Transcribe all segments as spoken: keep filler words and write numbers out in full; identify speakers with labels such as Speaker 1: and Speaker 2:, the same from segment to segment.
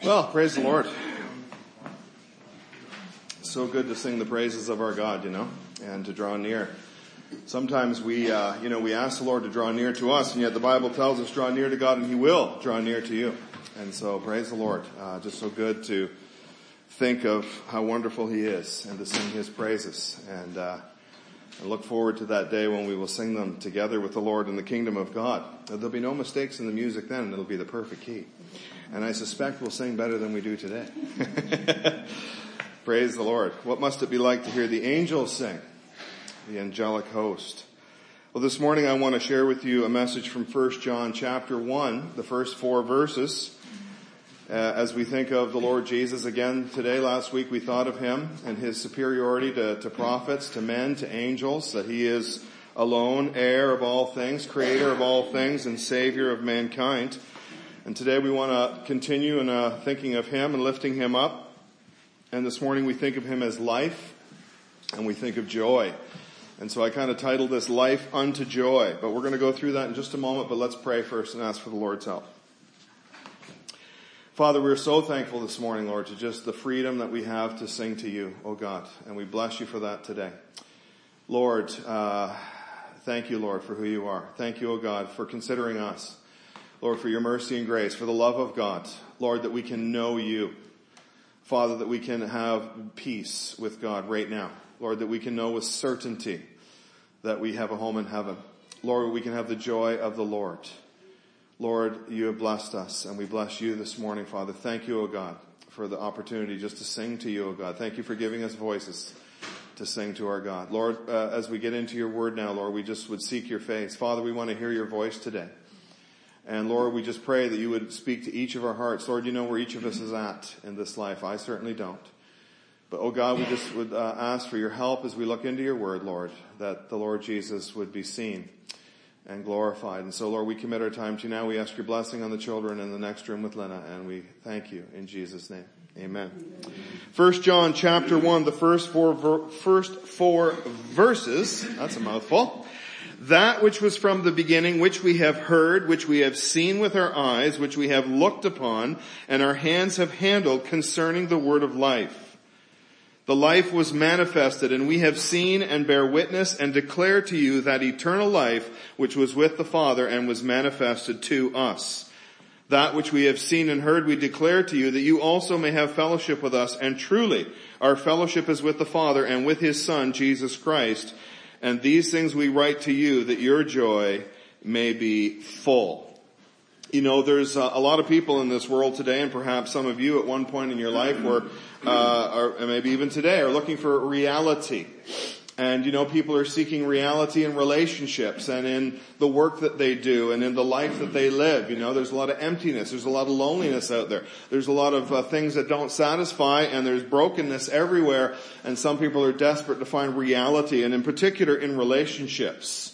Speaker 1: Well, praise the Lord. So good to sing the praises of our God, you know, and to draw near. Sometimes we, uh, you know, we ask the Lord to draw near to us, and yet the Bible tells us draw near to God and He will draw near to you. And so praise the Lord. Uh, just so good to think of how wonderful He is and to sing His praises. And, uh, I look forward to that day when we will sing them together with the Lord in the kingdom of God. There'll be no mistakes in the music then, and it'll be the perfect key. And I suspect we'll sing better than we do today. Praise the Lord. What must it be like to hear the angels sing, the angelic host? Well, this morning I want to share with you a message from First John chapter one, the first four verses. Uh, as we think of the Lord Jesus again today, last week we thought of Him and His superiority to, to prophets, to men, to angels, that He is alone, heir of all things, creator of all things, and Savior of mankind. And today we want to continue in uh, thinking of Him and lifting Him up. And this morning we think of Him as life, and we think of joy. And so I kind of titled this Life Unto Joy. But we're going to go through that in just a moment, but let's pray first and ask for the Lord's help. Father, we're so thankful this morning, Lord, to just the freedom that we have to sing to You, oh God. And we bless You for that today. Lord, uh, thank You, Lord, for who You are. Thank You, oh God, for considering us. Lord, for Your mercy and grace, for the love of God. Lord, that we can know You. Father, that we can have peace with God right now. Lord, that we can know with certainty that we have a home in heaven. Lord, we can have the joy of the Lord. Lord, You have blessed us, and we bless You this morning, Father. Thank You, O God, for the opportunity just to sing to You, O God. Thank You for giving us voices to sing to our God. Lord, uh, as we get into Your word now, Lord, we just would seek Your face. Father, we want to hear Your voice today. And Lord, we just pray that You would speak to each of our hearts. Lord, You know where each of us is at in this life. I certainly don't. But, oh God, we just would uh, ask for Your help as we look into Your word, Lord, that the Lord Jesus would be seen and glorified. And so, Lord, we commit our time to You now. We ask Your blessing on the children in the next room with Lena, and we thank You in Jesus' name. Amen. First John chapter one, the first four, ver- first four verses, that's a mouthful. That which was from the beginning, which we have heard, which we have seen with our eyes, which we have looked upon, and our hands have handled concerning the word of life. The life was manifested, and we have seen and bear witness and declare to you that eternal life which was with the Father and was manifested to us. That which we have seen and heard we declare to you, that you also may have fellowship with us. And truly, our fellowship is with the Father and with His Son, Jesus Christ. And these things we write to you, that your joy may be full. You know, there's a lot of people in this world today, and perhaps some of you at one point in your life were, uh, or maybe even today, are looking for reality. And, you know, people are seeking reality in relationships and in the work that they do and in the life that they live. You know, there's a lot of emptiness. There's a lot of loneliness out there. There's a lot of uh, things that don't satisfy, and there's brokenness everywhere. And some people are desperate to find reality, and in particular in relationships.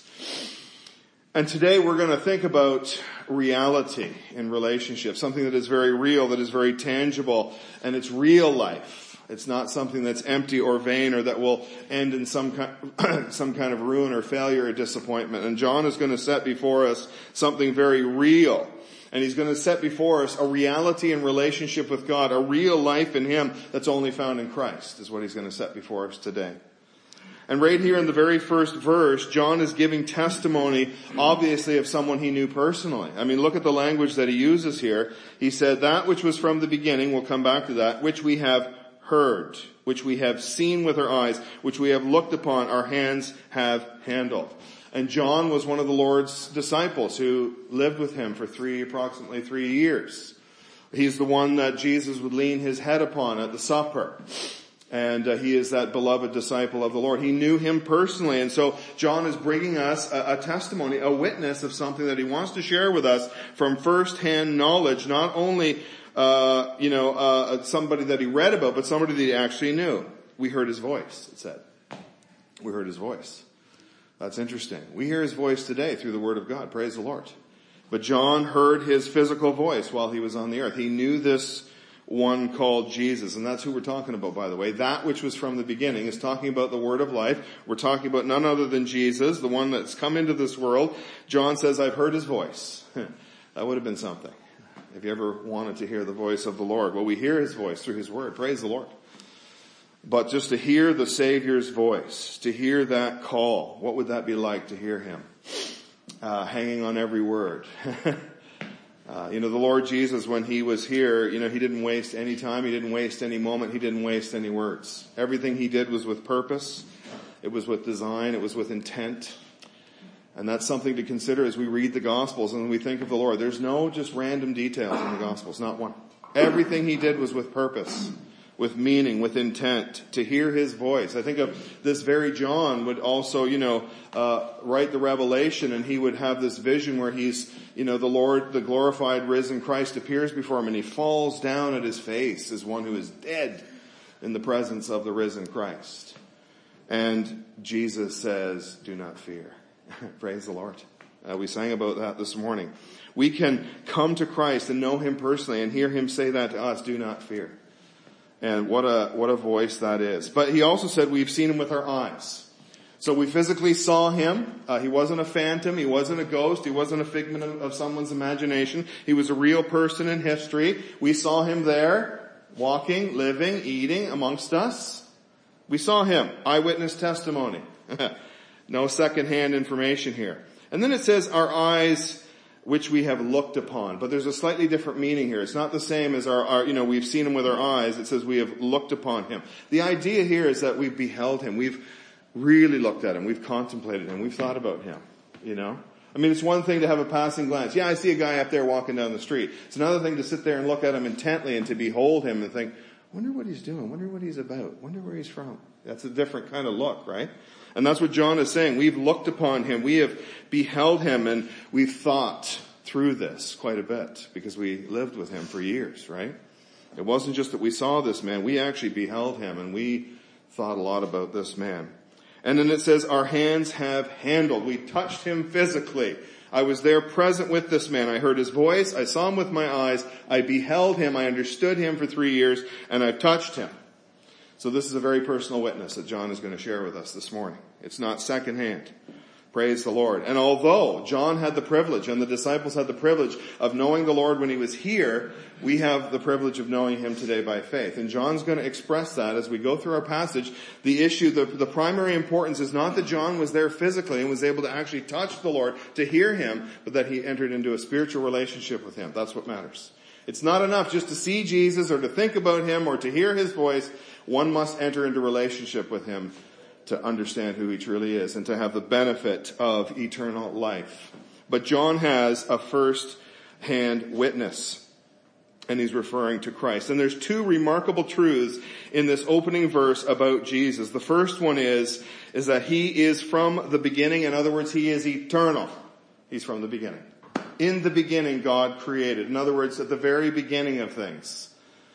Speaker 1: And today we're going to think about reality in relationships, something that is very real, that is very tangible, and it's real life. It's not something that's empty or vain or that will end in some kind, some kind of ruin or failure or disappointment. And John is going to set before us something very real. And he's going to set before us a reality in relationship with God, a real life in Him that's only found in Christ, is what he's going to set before us today. And right here in the very first verse, John is giving testimony, obviously, of someone he knew personally. I mean, look at the language that he uses here. He said, that which was from the beginning, we'll come back to that, which we have heard, which we have seen with our eyes, which we have looked upon, our hands have handled. And John was one of the Lord's disciples who lived with Him for three, approximately three years. He's the one that Jesus would lean His head upon at the supper. And uh, he is that beloved disciple of the Lord. He knew Him personally. And so John is bringing us a, a testimony, a witness of something that he wants to share with us from first-hand knowledge. Not only, uh, you know, uh, somebody that he read about, but somebody that he actually knew. We heard His voice, it said. We heard His voice. That's interesting. We hear His voice today through the Word of God. Praise the Lord. But John heard His physical voice while he was on the earth. He knew this one called Jesus. And that's who we're talking about, by the way. That which was from the beginning is talking about the word of life. We're talking about none other than Jesus, the one that's come into this world. John says, I've heard His voice. That would have been something. Have you ever wanted to hear the voice of the Lord? Well, we hear his voice through his word. Praise the Lord. But just to hear the Savior's voice, to hear that call, what would that be like to hear him? Uh, hanging on every word. uh, you know, the Lord Jesus, when he was here, you know, he didn't waste any time. He didn't waste any moment. He didn't waste any words. Everything he did was with purpose. It was with design. It was with intent. And that's something to consider as we read the Gospels and we think of the Lord. There's no just random details in the Gospels, not one. Everything he did was with purpose, with meaning, with intent, to hear his voice. I think of this very John would also, you know, uh, write the Revelation, and he would have this vision where he's, you know, the Lord, the glorified risen Christ appears before him, and he falls down at his face as one who is dead in the presence of the risen Christ. And Jesus says, do not fear. Praise the Lord. Uh, we sang about that this morning. We can come to Christ and know him personally and hear him say that to us, do not fear. And what a, what a voice that is. But he also said we've seen him with our eyes. So we physically saw him. Uh, he wasn't a phantom. He wasn't a ghost. He wasn't a figment of, of someone's imagination. He was a real person in history. We saw him there, walking, living, eating amongst us. We saw him. Eyewitness testimony. No secondhand information here. And then it says our eyes which we have looked upon. But there's a slightly different meaning here. It's not the same as our, our, you know, we've seen him with our eyes. It says we have looked upon him. The idea here is that we've beheld him. We've really looked at him. We've contemplated him. We've thought about him, you know. I mean, it's one thing to have a passing glance. Yeah, I see a guy up there walking down the street. It's another thing to sit there and look at him intently and to behold him and think, wonder what he's doing. Wonder what he's about. Wonder where he's from. That's a different kind of look, right? And that's what John is saying. We've looked upon him. We have beheld him, and we've thought through this quite a bit because we lived with him for years, right? It wasn't just that we saw this man. We actually beheld him, and we thought a lot about this man. And then it says our hands have handled. We touched him physically. I was there present with this man. I heard his voice. I saw him with my eyes. I beheld him. I understood him for three years, and I touched him. So this is a very personal witness that John is going to share with us this morning. It's not secondhand. Praise the Lord. And although John had the privilege and the disciples had the privilege of knowing the Lord when he was here, we have the privilege of knowing him today by faith. And John's going to express that as we go through our passage. The issue, the, the primary importance is not that John was there physically and was able to actually touch the Lord to hear him, but that he entered into a spiritual relationship with him. That's what matters. It's not enough just to see Jesus or to think about him or to hear his voice. One must enter into relationship with him to understand who he truly is and to have the benefit of eternal life. But John has a first-hand witness, and he's referring to Christ. And there's two remarkable truths in this opening verse about Jesus. The first one is, is that he is from the beginning. In other words, he is eternal. He's from the beginning. In the beginning, God created. In other words, at the very beginning of things.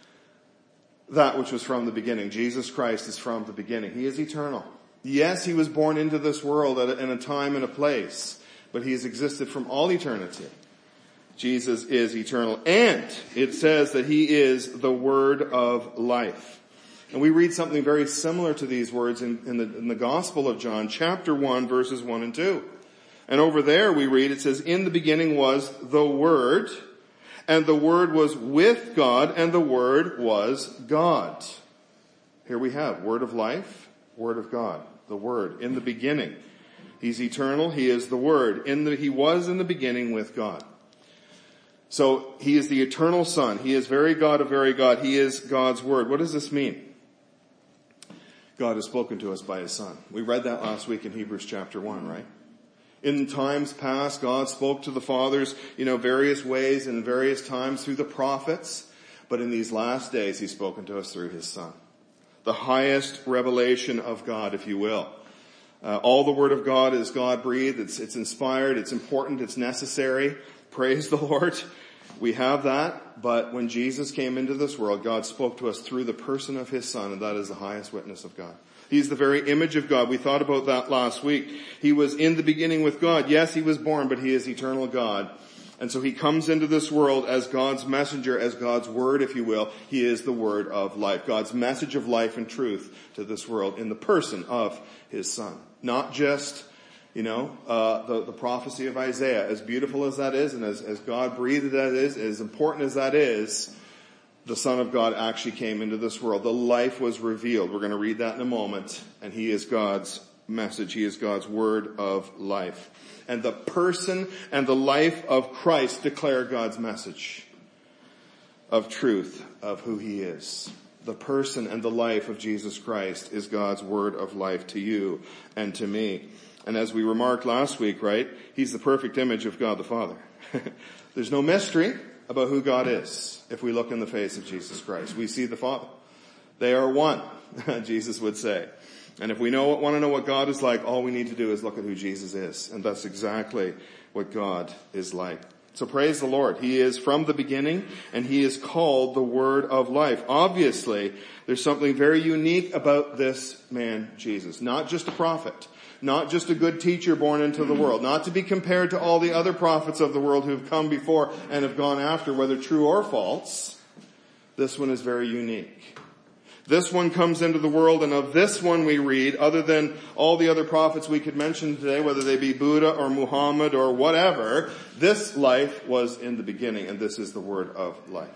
Speaker 1: That which was from the beginning. Jesus Christ is from the beginning. He is eternal. Yes, he was born into this world at a, in a time and a place, but he has existed from all eternity. Jesus is eternal. And it says that he is the word of life. And we read something very similar to these words in, in, the, in the Gospel of John, chapter one, verses one and two. And over there we read, it says, in the beginning was the Word, and the Word was with God, and the Word was God. Here we have Word of life, Word of God, the Word, in the beginning. He's eternal, he is the Word. In the, he was in the beginning with God. So he is the eternal Son. He is very God of very God. He is God's Word. What does this mean? God has spoken to us by his Son. We read that last week in Hebrews chapter one, right? In times past, God spoke to the fathers, you know, various ways and various times through the prophets. But in these last days, he's spoken to us through his Son. The highest revelation of God, if you will. Uh, all the Word of God is God-breathed. It's, it's inspired. It's important. It's necessary. Praise the Lord. We have that. But when Jesus came into this world, God spoke to us through the person of his Son, and that is the highest witness of God. He's the very image of God. We thought about that last week. He was in the beginning with God. Yes, he was born, but he is eternal God. And so he comes into this world as God's messenger, as God's word, if you will. He is the word of life. God's message of life and truth to this world in the person of his Son. Not just You know, uh, the, the prophecy of Isaiah, as beautiful as that is, and as, as God breathed that is, as important as that is, the Son of God actually came into this world. The life was revealed. We're going to read that in a moment. And he is God's message. He is God's word of life. And the person and the life of Christ declare God's message of truth, of who he is. The person and the life of Jesus Christ is God's word of life to you and to me. And as we remarked last week, right, he's the perfect image of God the Father. There's no mystery about who God is if we look in the face of Jesus Christ. We see the Father. They are one, Jesus would say. And if we know want to know what God is like, all we need to do is look at who Jesus is. And that's exactly what God is like. So praise the Lord. He is from the beginning, and he is called the Word of Life. Obviously, there's something very unique about this man, Jesus. Not just a prophet. Not just a good teacher born into the world. Not to be compared to all the other prophets of the world who have come before and have gone after, whether true or false. This one is very unique. This one comes into the world, and of this one we read, other than all the other prophets we could mention today, whether they be Buddha or Muhammad or whatever, this life was in the beginning, and this is the word of life.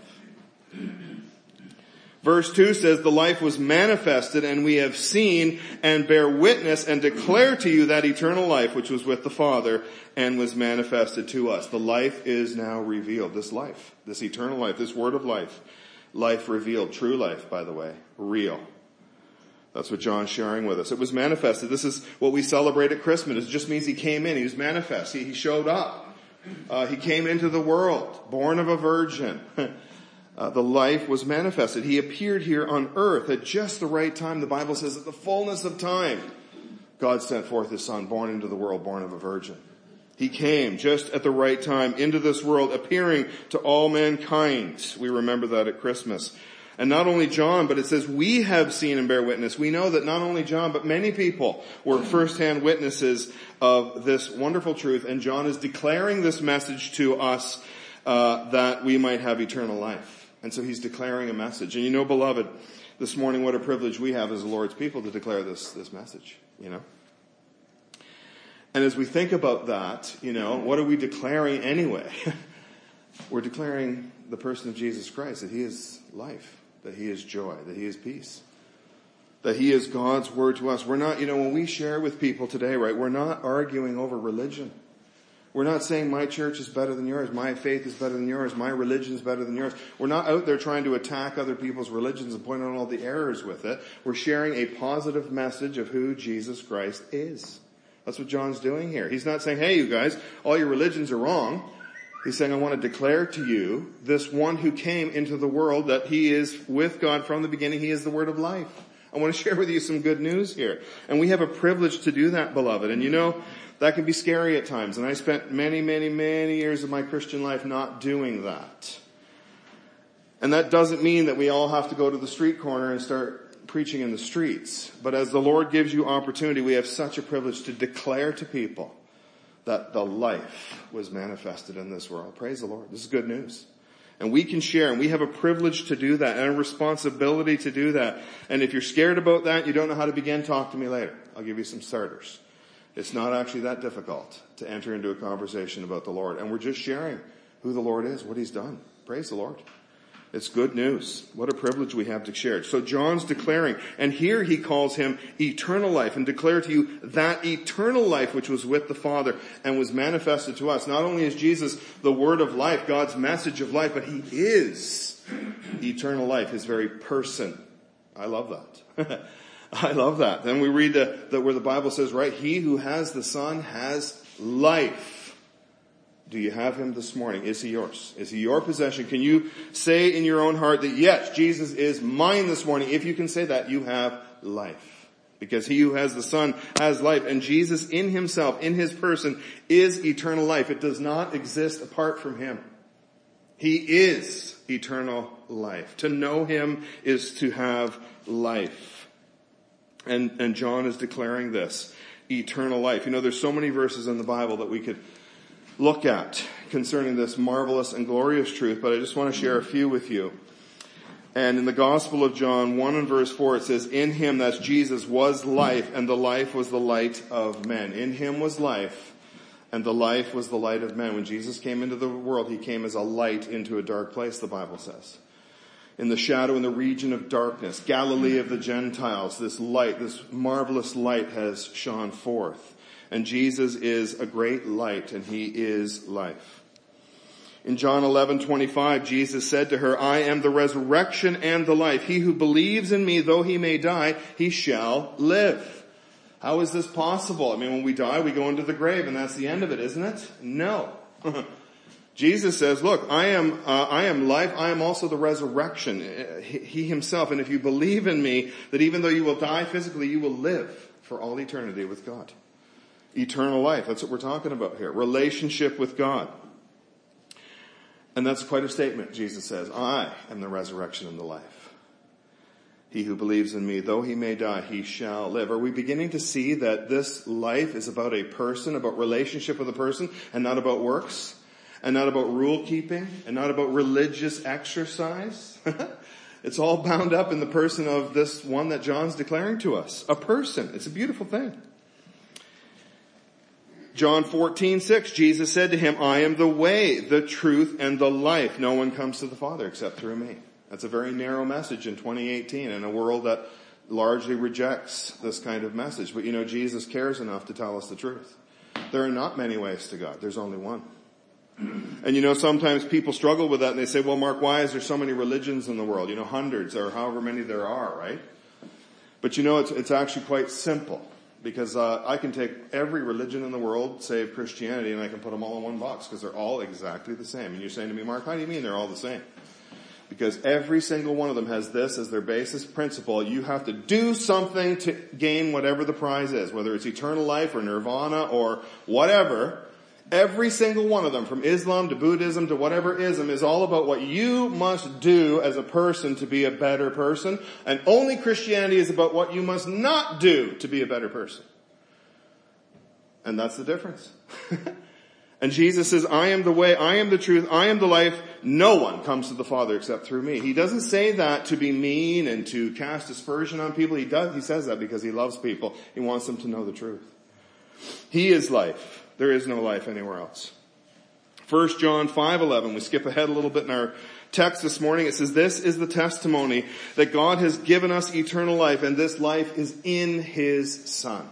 Speaker 1: Verse two says, the life was manifested, and we have seen and bear witness and declare to you that eternal life which was with the Father and was manifested to us. The life is now revealed. This life, this eternal life, this word of life, life revealed, true life, by the way, real. That's what John's sharing with us. It was manifested. This is what we celebrate at Christmas. It just means he came in. He was manifest. He, he showed up. Uh, he came into the world, born of a virgin. Uh, the life was manifested. He appeared here on earth at just the right time. The Bible says at the fullness of time, God sent forth his Son, born into the world, born of a virgin. He came just at the right time into this world, appearing to all mankind. We remember that at Christmas. And not only John, but it says we have seen and bear witness. We know that not only John, but many people were firsthand witnesses of this wonderful truth. And John is declaring this message to us uh, that we might have eternal life. And so he's declaring a message. And you know, beloved, this morning what a privilege we have as the Lord's people to declare this, this message, you know. And as we think about that, you know, what are we declaring anyway? We're declaring the person of Jesus Christ, that he is life, that he is joy, that he is peace, that he is God's word to us. We're not, you know, when we share with people today, right, we're not arguing over religion. We're not saying my church is better than yours, my faith is better than yours, my religion is better than yours. We're not out there trying to attack other people's religions and point out all the errors with it. We're sharing a positive message of who Jesus Christ is. That's what John's doing here. He's not saying, hey, you guys, all your religions are wrong. He's saying, I want to declare to you this one who came into the world, that he is with God from the beginning. He is the word of life. I want to share with you some good news here. And we have a privilege to do that, beloved. And you know, that can be scary at times. And I spent many, many, many years of my Christian life not doing that. And that doesn't mean that we all have to go to the street corner and start preaching in the streets. But as the Lord gives you opportunity, we have such a privilege to declare to people that the life was manifested in this world. Praise the Lord. This is good news. And we can share, and we have a privilege to do that, and a responsibility to do that. And if you're scared about that, you don't know how to begin, talk to me later. I'll give you some starters. It's not actually that difficult to enter into a conversation about the Lord. And we're just sharing who the Lord is, what he's done. Praise the Lord. It's good news. What a privilege we have to share. So John's declaring, and here he calls him eternal life, and declare to you that eternal life which was with the Father and was manifested to us. Not only is Jesus the word of life, God's message of life, but he is eternal life, his very person. I love that. I love that. Then we read that the, where the Bible says, right, he who has the Son has life. Do you have him this morning? Is he yours? Is he your possession? Can you say in your own heart that, yes, Jesus is mine this morning? If you can say that, you have life. Because he who has the Son has life. And Jesus in himself, in his person, is eternal life. It does not exist apart from him. He is eternal life. To know him is to have life. And, and John is declaring this, eternal life. You know, there's so many verses in the Bible that we could look at concerning this marvelous and glorious truth, but I just want to share a few with you. And in the Gospel of John one and verse four, it says, in him, that's Jesus, was life, and the life was the light of men. In him was life, and the life was the light of men. When Jesus came into the world, he came as a light into a dark place, the Bible says. In the shadow, in the region of darkness, Galilee of the Gentiles, this light, this marvelous light has shone forth. And Jesus is a great light, and he is life. In John eleven twenty-five, Jesus said to her, I am the resurrection and the life. He who believes in me, though he may die, he shall live. How is this possible? I mean, when we die, we go into the grave, and that's the end of it, isn't it? No. Jesus says, look, I am, uh, I am life. I am also the resurrection. He, he himself. And if you believe in me, that even though you will die physically, you will live for all eternity with God. Eternal life. That's what we're talking about here. Relationship with God. And that's quite a statement. Jesus says, I am the resurrection and the life. He who believes in me, though he may die, he shall live. Are we beginning to see that this life is about a person, about relationship with a person, and not about works? And not about rule keeping, and not about religious exercise? It's all bound up in the person of this one that John's declaring to us. A person. It's a beautiful thing. John fourteen six, Jesus said to him, I am the way, the truth, and the life. No one comes to the Father except through me. That's a very narrow message in twenty eighteen in a world that largely rejects this kind of message. But you know, Jesus cares enough to tell us the truth. There are not many ways to God. There's only one. And you know, sometimes people struggle with that and they say, well, Mark, why is there so many religions in the world? You know, hundreds or however many there are, right? But you know, it's, it's actually quite simple. Because uh, I can take every religion in the world, save Christianity, and I can put them all in one box because they're all exactly the same. And you're saying to me, Mark, how do you mean they're all the same? Because every single one of them has this as their basis principle. You have to do something to gain whatever the prize is, whether it's eternal life or nirvana or whatever. Every single one of them, from Islam to Buddhism to whatever ism, is all about what you must do as a person to be a better person. And only Christianity is about what you must not do to be a better person. And that's the difference. And Jesus says, I am the way, I am the truth, I am the life. No one comes to the Father except through me. He doesn't say that to be mean and to cast aspersion on people. He does, he says that because he loves people. He wants them to know the truth. He is life. There is no life anywhere else. First John five eleven, we skip ahead a little bit in our text this morning. It says, this is the testimony that God has given us eternal life, and this life is in his Son.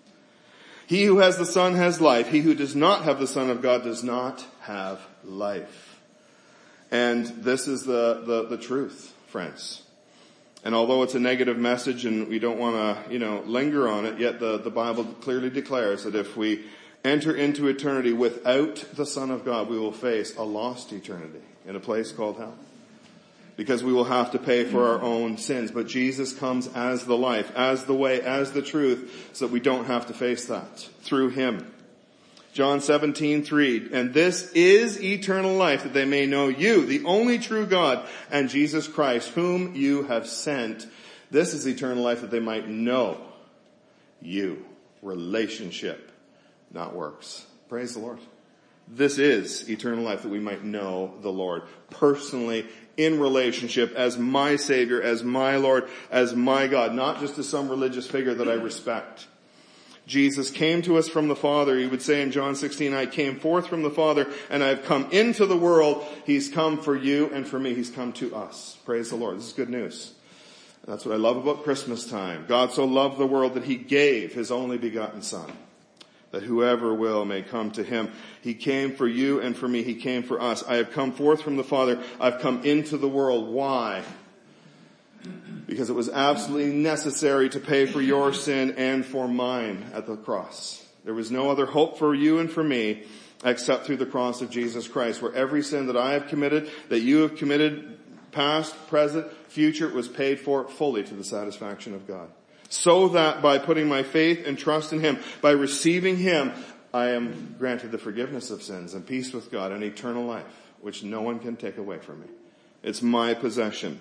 Speaker 1: He who has the Son has life. He who does not have the Son of God does not have life. And this is the, the, the truth, friends. And although it's a negative message and we don't want to, you know, linger on it, yet the, the Bible clearly declares that if we enter into eternity without the Son of God, we will face a lost eternity in a place called hell. Because we will have to pay for our own sins. But Jesus comes as the life, as the way, as the truth, so that we don't have to face that through him. John seventeen three, and this is eternal life, that they may know you, the only true God, and Jesus Christ, whom you have sent. This is eternal life, that they might know you. Relationship, not works. Praise the Lord. This is eternal life, that we might know the Lord personally, in relationship, as my Savior, as my Lord, as my God, not just as some religious figure that I respect. Jesus came to us from the Father. He would say in John sixteen, I came forth from the Father and I have come into the world. He's come for you and for me. He's come to us. Praise the Lord. This is good news. That's what I love about Christmas time. God so loved the world that he gave his only begotten Son, that whoever will may come to him. He came for you and for me. He came for us. I have come forth from the Father. I've come into the world. Why? Because it was absolutely necessary to pay for your sin and for mine at the cross. There was no other hope for you and for me except through the cross of Jesus Christ, where every sin that I have committed, that you have committed, past, present, future, was paid for fully to the satisfaction of God. So that by putting my faith and trust in him, by receiving him, I am granted the forgiveness of sins and peace with God and eternal life, which no one can take away from me. It's my possession.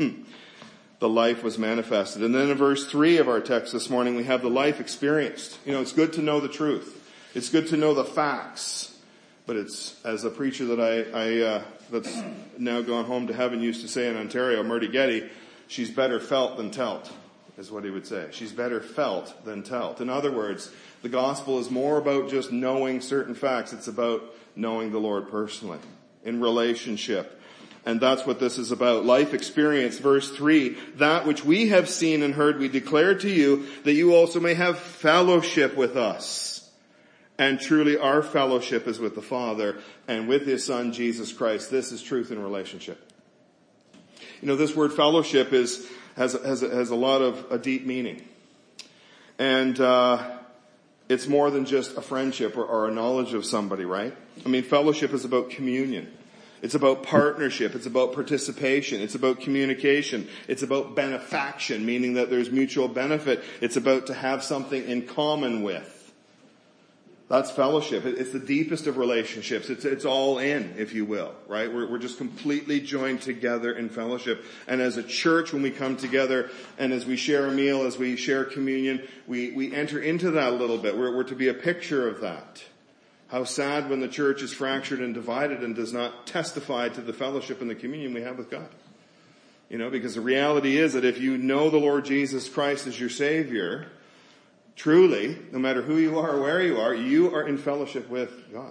Speaker 1: The life was manifested. And then in verse three of our text this morning, we have the life experienced. You know, it's good to know the truth. It's good to know the facts. But it's, as a preacher that I, I uh, that's now gone home to heaven used to say in Ontario, Murdy Getty, she's better felt than telt, is what he would say. She's better felt than telt. In other words, the gospel is more about just knowing certain facts. It's about knowing the Lord personally, in relationship. And that's what this is about. Life experience, verse three, that which we have seen and heard we declare to you, that you also may have fellowship with us. And truly our fellowship is with the Father and with His Son, Jesus Christ. This is truth in relationship. You know, this word fellowship is, has, has, has a lot of a deep meaning. And, uh, it's more than just a friendship or, or a knowledge of somebody, right? I mean, fellowship is about communion. It's about partnership. It's about participation. It's about communication. It's about benefaction, meaning that there's mutual benefit. It's about to have something in common with. That's fellowship. It's the deepest of relationships. It's, it's all in, if you will, right? We're, we're just completely joined together in fellowship. And as a church, when we come together and as we share a meal, as we share communion, we, we enter into that a little bit. We're, we're to be a picture of that. How sad when the church is fractured and divided and does not testify to the fellowship and the communion we have with God. You know, because the reality is that if you know the Lord Jesus Christ as your Savior, truly, no matter who you are or where you are, you are in fellowship with God.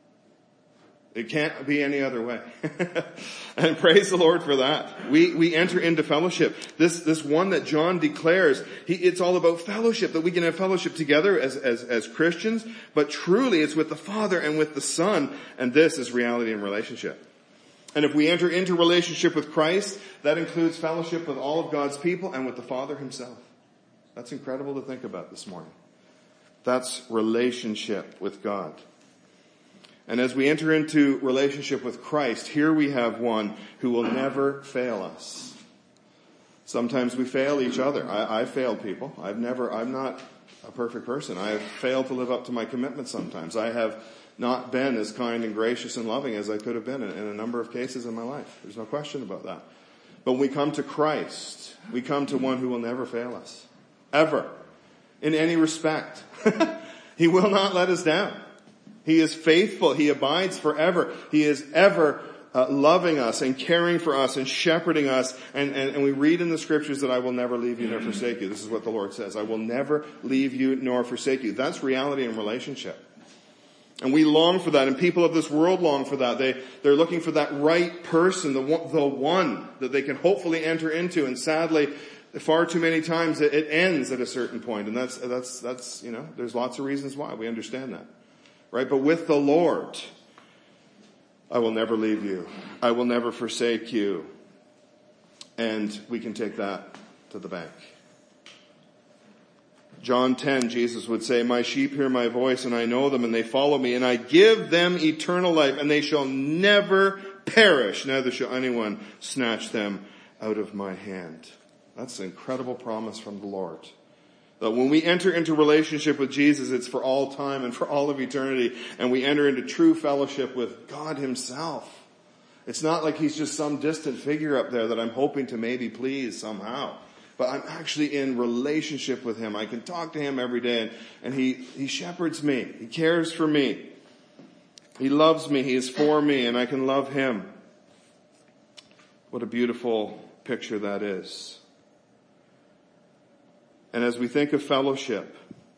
Speaker 1: It can't be any other way. And praise the Lord for that. We, we enter into fellowship. This, this one that John declares, he, it's all about fellowship, that we can have fellowship together as, as, as Christians, but truly it's with the Father and with the Son, and this is reality and relationship. And if we enter into relationship with Christ, that includes fellowship with all of God's people and with the Father Himself. That's incredible to think about this morning. That's relationship with God. And as we enter into relationship with Christ, here we have one who will never fail us. Sometimes we fail each other. I, I fail people. I've never, I'm not a perfect person. I have failed to live up to my commitments sometimes. I have not been as kind and gracious and loving as I could have been in, in a number of cases in my life. There's no question about that. But when we come to Christ, we come to one who will never fail us. Ever. In any respect. He will not let us down. He is faithful. He abides forever. He is ever uh, loving us and caring for us and shepherding us. And, and, and we read in the scriptures that I will never leave you nor forsake you. This is what the Lord says. I will never leave you nor forsake you. That's reality in relationship. And we long for that, and people of this world long for that. They, they're looking for that right person, the one, the one that they can hopefully enter into. And sadly, far too many times it, it ends at a certain point. And that's, that's, that's, you know, there's lots of reasons why. We understand that. Right? But with the Lord, I will never leave you. I will never forsake you. And we can take that to the bank. John ten, Jesus would say, my sheep hear my voice and I know them and they follow me and I give them eternal life and they shall never perish. Neither shall anyone snatch them out of my hand. That's an incredible promise from the Lord. That when we enter into relationship with Jesus, it's for all time and for all of eternity. And we enter into true fellowship with God Himself. It's not like He's just some distant figure up there that I'm hoping to maybe please somehow. But I'm actually in relationship with Him. I can talk to Him every day and, and He, He shepherds me. He cares for me. He loves me. He is for me and I can love Him. What a beautiful picture that is. And as we think of fellowship,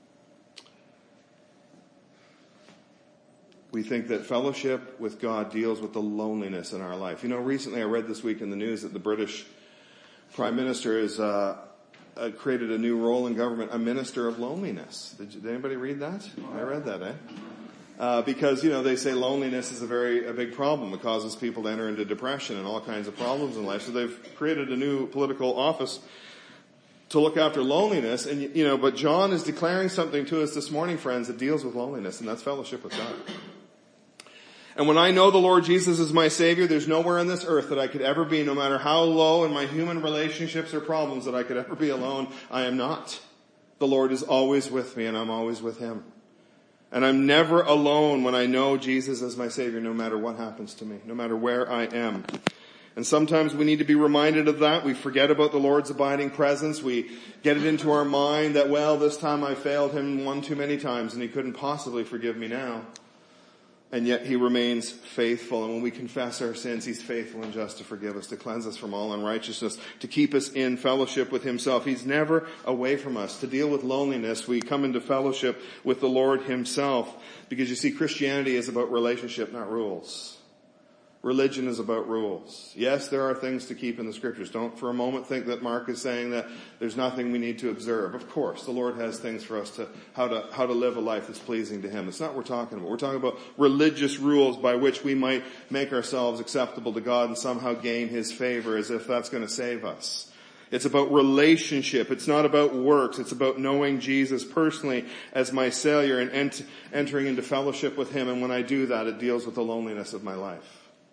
Speaker 1: we think that fellowship with God deals with the loneliness in our life. You know, recently I read this week in the news that the British Prime Minister has uh, uh, created a new role in government, a minister of loneliness. Did, did anybody read that? I read that, eh? Uh, because, you know, they say loneliness is a very, a big problem. It causes people to enter into depression and all kinds of problems in life. So they've created a new political office to look after loneliness. And, you know, but John is declaring something to us this morning, friends, that deals with loneliness, and that's fellowship with God. And when I know the Lord Jesus is my Savior, there's nowhere on this earth that I could ever be, no matter how low in my human relationships or problems that I could ever be alone. I am not. The Lord is always with me, and I'm always with Him. And I'm never alone when I know Jesus as my Savior, no matter what happens to me, no matter where I am. And sometimes we need to be reminded of that. We forget about the Lord's abiding presence. We get it into our mind that, well, this time I failed Him one too many times and He couldn't possibly forgive me now. And yet he remains faithful. And when we confess our sins, he's faithful and just to forgive us, to cleanse us from all unrighteousness, to keep us in fellowship with himself. He's never away from us. To deal with loneliness, we come into fellowship with the Lord himself. Because you see, Christianity is about relationship, not rules. Religion is about rules. Yes, there are things to keep in the scriptures. Don't for a moment think that Mark is saying that there's nothing we need to observe. Of course, the Lord has things for us to, how to, how to live a life that's pleasing to him. It's not what we're talking about. We're talking about religious rules by which we might make ourselves acceptable to God and somehow gain his favor as if that's going to save us. It's about relationship. It's not about works. It's about knowing Jesus personally as my Savior and ent- entering into fellowship with him. And when I do that, it deals with the loneliness of my life.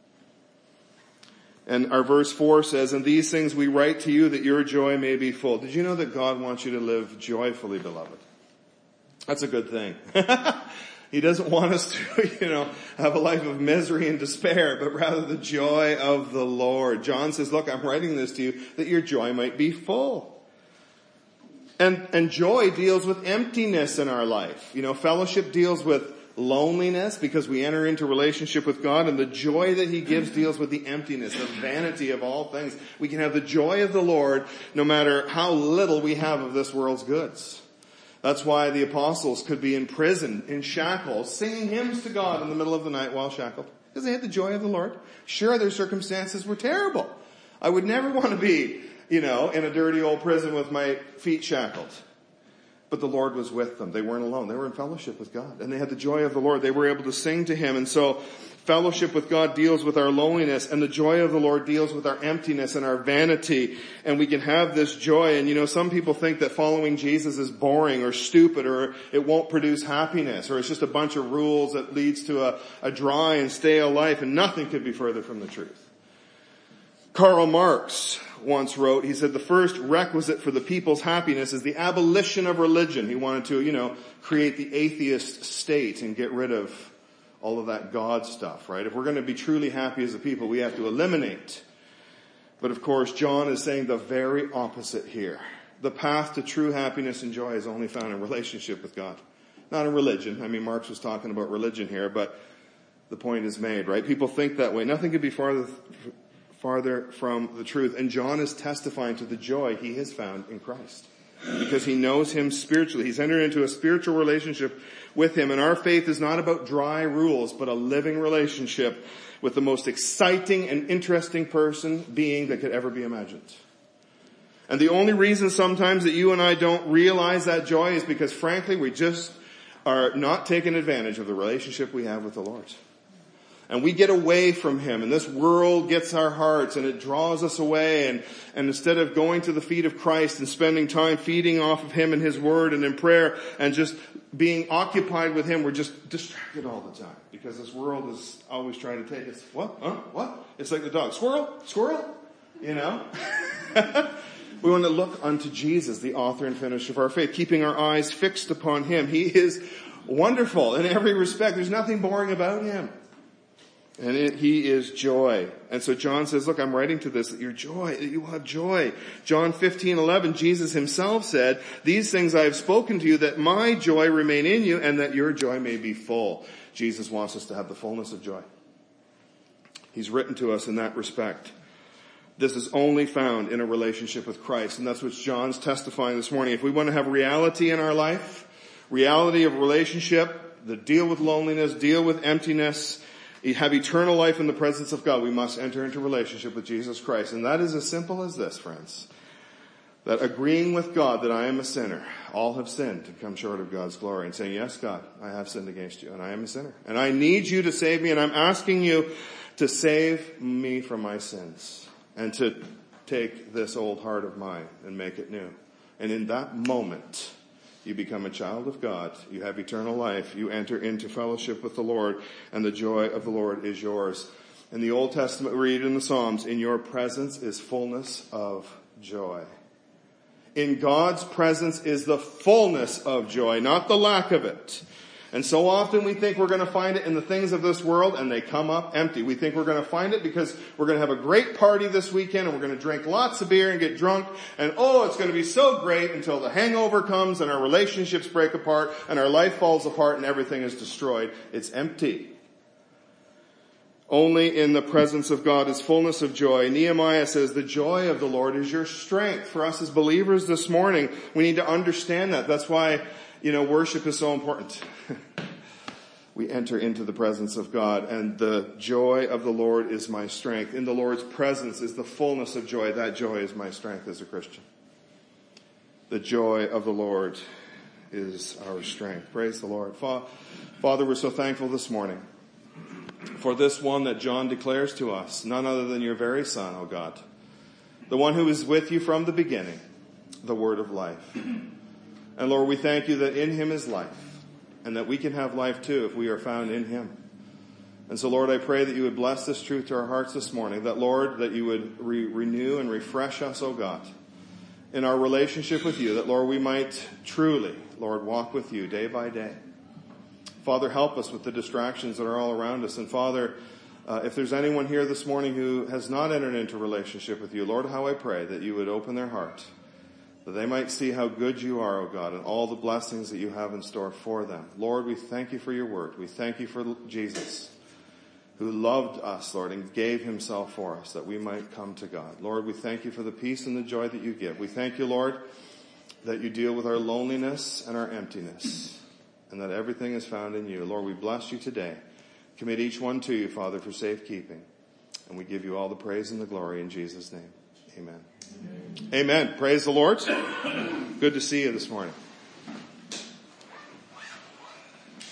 Speaker 1: And our verse four says, and these things we write to you that your joy may be full. Did you know that God wants you to live joyfully, beloved? That's a good thing. He doesn't want us to, you know, have a life of misery and despair, but rather the joy of the Lord. John says, look, I'm writing this to you that your joy might be full. And, and joy deals with emptiness in our life. You know, fellowship deals with loneliness because we enter into relationship with God, and the joy that he gives deals with the emptiness, the vanity of all things. We can have the joy of the Lord no matter how little we have of this world's goods. That's why the apostles could be in prison, in shackles, singing hymns to God in the middle of the night while shackled, because they had the joy of the Lord. Sure, their circumstances were terrible. I would never want to be, you know, in a dirty old prison with my feet shackled. But the Lord was with them. They weren't alone. They were in fellowship with God. And they had the joy of the Lord. They were able to sing to him. And so fellowship with God deals with our loneliness. And the joy of the Lord deals with our emptiness and our vanity. And we can have this joy. And you know, some people think that following Jesus is boring or stupid or it won't produce happiness. Or it's just a bunch of rules that leads to a, a dry and stale life. And nothing could be further from the truth. Karl Marx once wrote, he said, the first requisite for the people's happiness is the abolition of religion. He wanted to, you know, create the atheist state and get rid of all of that God stuff, right? If we're going to be truly happy as a people, we have to eliminate. But of course, John is saying the very opposite here. The path to true happiness and joy is only found in relationship with God, not in religion. I mean, Marx was talking about religion here, but the point is made, right? People think that way. Nothing could be farther farther from the truth. And John is testifying to the joy he has found in Christ because he knows him spiritually. He's entered into a spiritual relationship with him. And our faith is not about dry rules, but a living relationship with the most exciting and interesting person, being that could ever be imagined. And the only reason sometimes that you and I don't realize that joy is because, frankly, we just are not taking advantage of the relationship we have with the Lord. And we get away from him, and this world gets our hearts, and it draws us away. And, and instead of going to the feet of Christ and spending time feeding off of him and his word and in prayer and just being occupied with him, we're just distracted all the time because this world is always trying to take us. What? Huh? What? It's like the dog. Squirrel? Squirrel? You know? We want to look unto Jesus, the author and finisher of our faith, keeping our eyes fixed upon him. He is wonderful in every respect. There's nothing boring about him. And it, he is joy. And so John says, look, I'm writing to this, that your joy, that you will have joy. John fifteen eleven, Jesus himself said, these things I have spoken to you, that my joy remain in you, and that your joy may be full. Jesus wants us to have the fullness of joy. He's written to us in that respect. This is only found in a relationship with Christ. And that's what John's testifying this morning. If we want to have reality in our life, reality of relationship, the deal with loneliness, deal with emptiness, have eternal life in the presence of God, we must enter into relationship with Jesus Christ. And that is as simple as this, friends. That agreeing with God that I am a sinner, all have sinned and come short of God's glory, and saying, yes, God, I have sinned against you, and I am a sinner. And I need you to save me, and I'm asking you to save me from my sins, and to take this old heart of mine and make it new. And in that moment, you become a child of God. You have eternal life. You enter into fellowship with the Lord, and the joy of the Lord is yours. In the Old Testament, we read in the Psalms, in your presence is fullness of joy. In God's presence is the fullness of joy, not the lack of it. And so often we think we're going to find it in the things of this world, and they come up empty. We think we're going to find it because we're going to have a great party this weekend, and we're going to drink lots of beer and get drunk, and oh, it's going to be so great until the hangover comes and our relationships break apart and our life falls apart and everything is destroyed. It's empty. Only in the presence of God is fullness of joy. Nehemiah says the joy of the Lord is your strength. For us as believers this morning, we need to understand that. That's why, you know, worship is so important. We enter into the presence of God, and the joy of the Lord is my strength. In the Lord's presence is the fullness of joy. That joy is my strength as a Christian. The joy of the Lord is our strength. Praise the Lord. Father, we're so thankful this morning for this one that John declares to us, none other than your very Son, O God, the one who is with you from the beginning, the Word of life. And Lord, we thank you that in him is life, and that we can have life too if we are found in him. And so, Lord, I pray that you would bless this truth to our hearts this morning, that, Lord, that you would re- renew and refresh us, O God, in our relationship with you, that, Lord, we might truly, Lord, walk with you day by day. Father, help us with the distractions that are all around us. And Father, uh, if there's anyone here this morning who has not entered into a relationship with you, Lord, how I pray that you would open their heart, that they might see how good you are, O God, and all the blessings that you have in store for them. Lord, we thank you for your word. We thank you for Jesus, who loved us, Lord, and gave himself for us that we might come to God. Lord, we thank you for the peace and the joy that you give. We thank you, Lord, that you deal with our loneliness and our emptiness, and that everything is found in you. Lord, we bless you today. Commit each one to you, Father, for safekeeping. And we give you all the praise and the glory in Jesus' name. Amen. Amen. Amen. Praise the Lord. Good to see you this morning.